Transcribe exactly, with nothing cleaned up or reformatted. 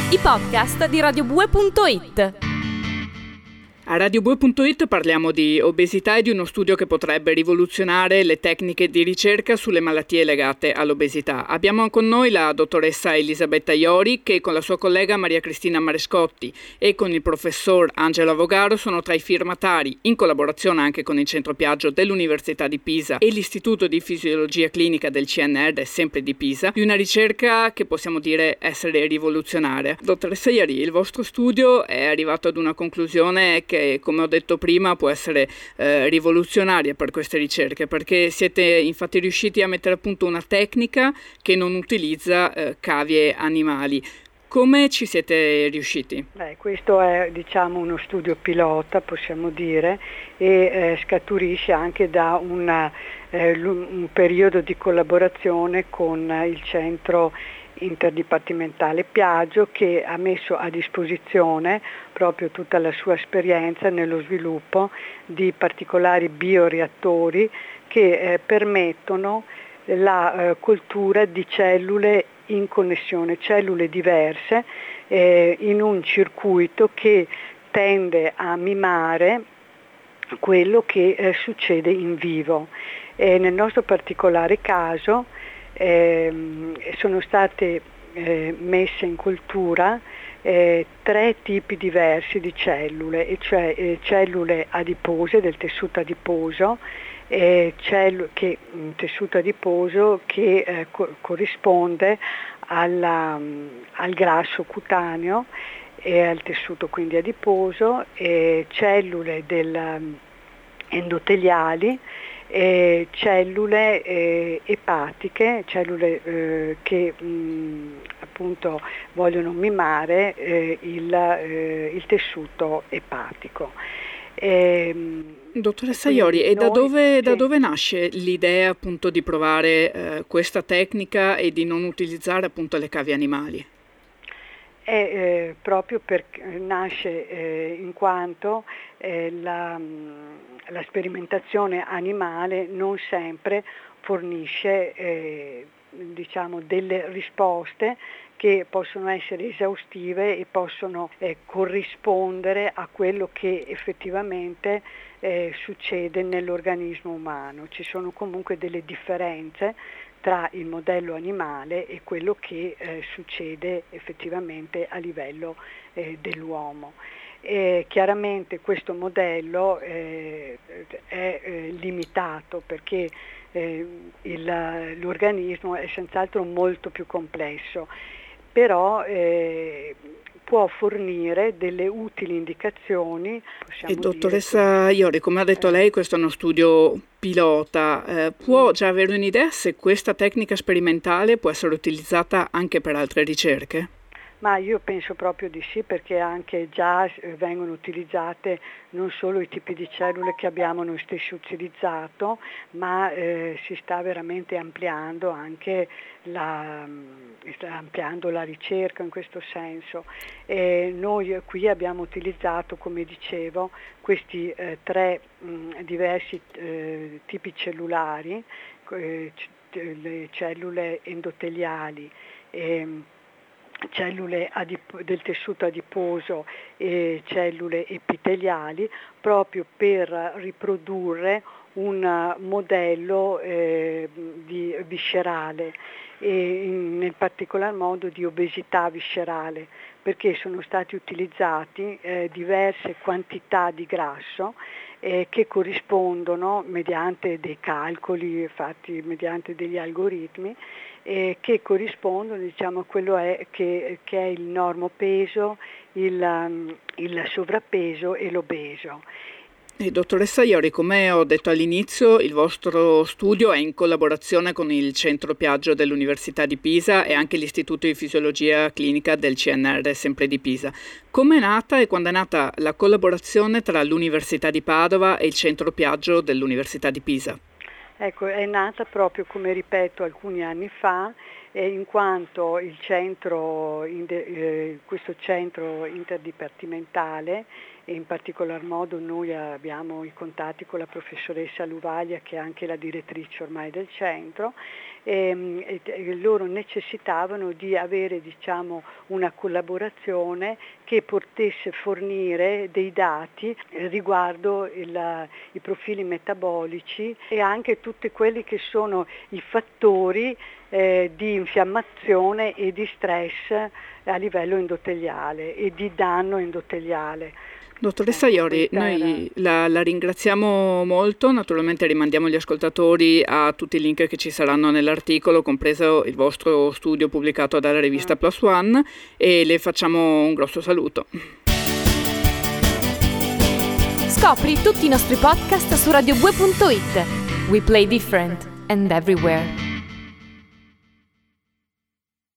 I podcast di radiobue punto it. A radiobue punto it parliamo di obesità e di uno studio che potrebbe rivoluzionare le tecniche di ricerca sulle malattie legate all'obesità. Abbiamo con noi la dottoressa Elisabetta Iori, che con la sua collega Maria Cristina Marescotti e con il professor Angelo Avogaro sono tra i firmatari, in collaborazione anche con il Centro Piaggio dell'Università di Pisa e l'Istituto di Fisiologia Clinica del C N R, sempre di Pisa, di una ricerca che possiamo dire essere rivoluzionaria. Dottoressa Iori, il vostro studio è arrivato ad una conclusione che, come ho detto prima, può essere eh, rivoluzionaria per queste ricerche, perché siete infatti riusciti a mettere a punto una tecnica che non utilizza eh, cavie animali. Come ci siete riusciti? Beh, questo è diciamo uno studio pilota, possiamo dire, e eh, scaturisce anche da una, eh, un periodo di collaborazione con il centro interdipartimentale Piaggio, che ha messo a disposizione proprio tutta la sua esperienza nello sviluppo di particolari bioreattori che eh, permettono la eh, coltura di cellule in connessione, cellule diverse eh, in un circuito che tende a mimare quello che eh, succede in vivo. E nel nostro particolare caso eh, sono state eh, messe in coltura eh, tre tipi diversi di cellule, e cioè eh, cellule adipose del tessuto adiposo, eh, cellu- che, un tessuto adiposo che eh, co- corrisponde alla, um, al grasso cutaneo e al tessuto quindi adiposo, e cellule del, um, endoteliali, e cellule eh, epatiche, cellule eh, che mh, appunto vogliono mimare eh, il, eh, il tessuto epatico. E, Dottoressa Iori, e da noi, dove, sì. da dove nasce l'idea appunto di provare eh, questa tecnica e di non utilizzare appunto le cavie animali? È eh, proprio perché nasce eh, in quanto eh, la, la sperimentazione animale non sempre fornisce eh, diciamo delle risposte che possono essere esaustive e possono eh, corrispondere a quello che effettivamente eh, succede nell'organismo umano. Ci sono comunque delle differenze tra il modello animale e quello che eh, succede effettivamente a livello eh, dell'uomo. E chiaramente questo modello eh, è eh, limitato perché eh, il, l'organismo è senz'altro molto più complesso, però eh, può fornire delle utili indicazioni. E dottoressa Iori, come ha detto eh, lei, questo è uno studio pilota. Eh, può già avere un'idea se questa tecnica sperimentale può essere utilizzata anche per altre ricerche? Ma io penso proprio di sì, perché anche già vengono utilizzate non solo i tipi di cellule che abbiamo noi stessi utilizzato, ma eh, si sta veramente ampliando anche la, ampliando la ricerca in questo senso. E noi qui abbiamo utilizzato, come dicevo, questi eh, tre mh, diversi eh, tipi cellulari, eh, le cellule endoteliali, e, cellule adip- del tessuto adiposo e cellule epiteliali, proprio per riprodurre un modello eh, di viscerale e in, nel particolar modo di obesità viscerale, perché sono stati utilizzati eh, diverse quantità di grasso eh, che corrispondono mediante dei calcoli fatti mediante degli algoritmi eh, che corrispondono diciamo a quello è, che, che è il normopeso, il, um, il sovrappeso e l'obeso. E dottoressa Iori, come ho detto all'inizio, il vostro studio è in collaborazione con il Centro Piaggio dell'Università di Pisa e anche l'Istituto di Fisiologia Clinica del C N R, sempre di Pisa. Come è nata e quando è nata la collaborazione tra l'Università di Padova e il Centro Piaggio dell'Università di Pisa? Ecco, è nata proprio, come ripeto, alcuni anni fa, eh, in quanto il centro, eh, questo centro interdipartimentale, e in particolar modo noi abbiamo i contatti con la professoressa Luvaglia, che è anche la direttrice ormai del centro, e, e loro necessitavano di avere diciamo una collaborazione che potesse fornire dei dati riguardo il, i profili metabolici e anche tutti quelli che sono i fattori eh, di infiammazione e di stress a livello endoteliale e di danno endoteliale. Dottoressa Iori, noi la, la ringraziamo molto, naturalmente rimandiamo gli ascoltatori a tutti i link che ci saranno nell'articolo, compreso il vostro studio pubblicato dalla rivista Plus One, e le facciamo un grosso saluto. Scopri tutti i nostri podcast su radio due punto it. We play different and everywhere.